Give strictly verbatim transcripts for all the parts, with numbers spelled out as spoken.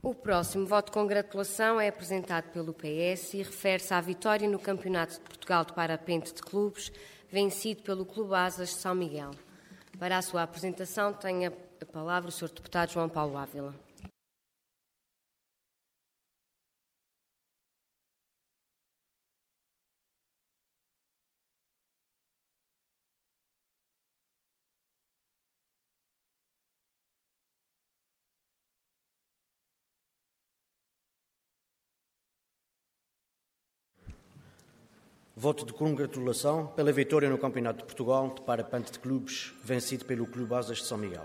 O próximo voto de congratulação é apresentado pelo P S e refere-se à vitória no Campeonato de Portugal de Parapente de Clubes, vencido pelo Clube Asas de São Miguel. Para a sua apresentação, tem a palavra o senhor Deputado João Paulo Ávila. Voto de congratulação pela vitória no Campeonato de Portugal de Parapente de Clubes, vencido pelo Clube Asas de São Miguel.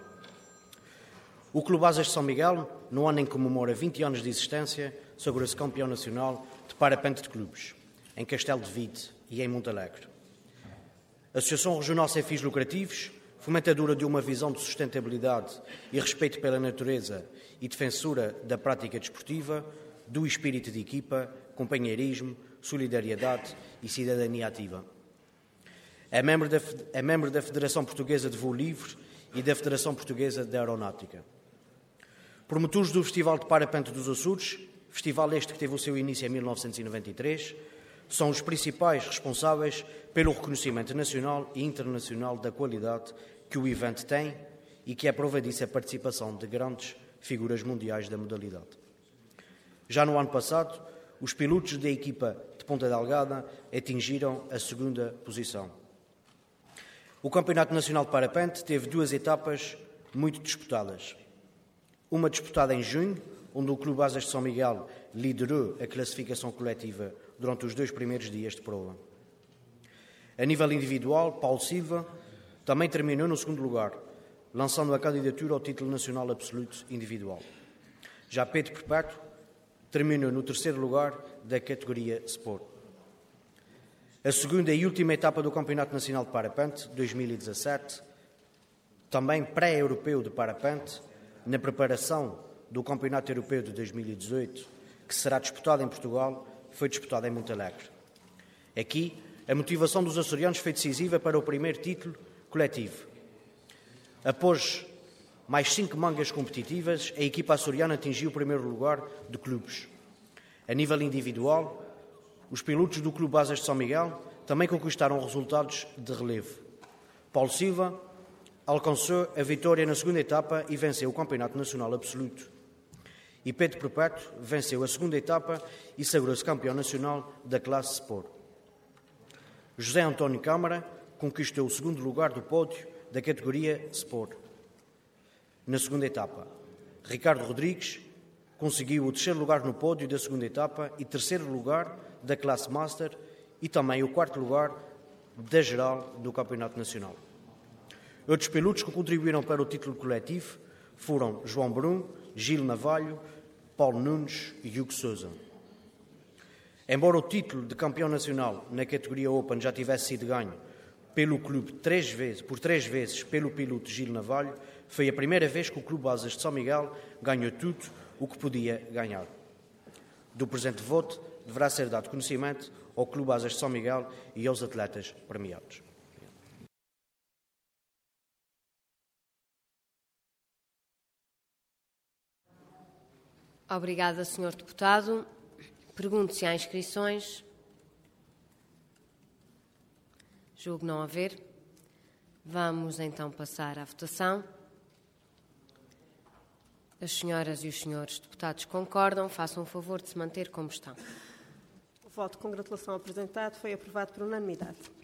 O Clube Asas de São Miguel, no ano em que comemora vinte anos de existência, sagrou-se campeão nacional de Parapente de Clubes, em Castelo de Vide e em Montalegre. Associação Regional Sem Fins Lucrativos, fomentadora de uma visão de sustentabilidade e respeito pela natureza e defensora da prática desportiva, do espírito de equipa, companheirismo, solidariedade e cidadania ativa. É membro, da, é membro da Federação Portuguesa de Voo Livre e da Federação Portuguesa de Aeronáutica. Promotores do Festival de Parapente dos Açores, festival este que teve o seu início em mil novecentos e noventa e três, são os principais responsáveis pelo reconhecimento nacional e internacional da qualidade que o evento tem e que é prova disso a participação de grandes figuras mundiais da modalidade. Já no ano passado, os pilotos da equipa de Ponta Delgada atingiram a segunda posição. O Campeonato Nacional de Parapente teve duas etapas muito disputadas. Uma disputada em junho, onde o Clube Asas de São Miguel liderou a classificação coletiva durante os dois primeiros dias de prova. A nível individual, Paulo Silva também terminou no segundo lugar, lançando a candidatura ao título nacional absoluto individual. Já Pedro Perpétuo terminou no terceiro lugar da categoria Sport. A segunda e última etapa do Campeonato Nacional de Parapente, dois mil e dezassete, também pré-europeu de parapente, na preparação do Campeonato Europeu de dois mil e dezoito, que será disputado em Portugal, foi disputada em Montalegre. Aqui, a motivação dos açorianos foi decisiva para o primeiro título coletivo. Após mais cinco mangas competitivas, a equipa açoriana atingiu o primeiro lugar de clubes. A nível individual, os pilotos do Clube Asas de São Miguel também conquistaram resultados de relevo. Paulo Silva alcançou a vitória na segunda etapa e venceu o Campeonato Nacional Absoluto. E Pedro Perpétuo venceu a segunda etapa e sagrou-se campeão nacional da classe Sport. José António Câmara conquistou o segundo lugar do pódio da categoria Sport. Na segunda etapa, Ricardo Rodrigues conseguiu o terceiro lugar no pódio da segunda etapa e terceiro lugar da classe Master e também o quarto lugar da geral do Campeonato Nacional. Outros pilotos que contribuíram para o título coletivo foram João Brum, Gil Navalho, Paulo Nunes e Hugo Sousa. Embora o título de campeão nacional na categoria Open já tivesse sido ganho pelo clube três vezes, por três vezes pelo piloto Gil Navalho, foi a primeira vez que o Clube Asas de São Miguel ganhou tudo o que podia ganhar. Do presente voto deverá ser dado conhecimento ao Clube Asas de São Miguel e aos atletas premiados. Obrigada, senhor Deputado. Pergunto se há inscrições. Julgo não haver. Vamos então passar à votação. As senhoras e os senhores deputados concordam. Façam o favor de se manter como estão. O voto de congratulação apresentado foi aprovado por unanimidade.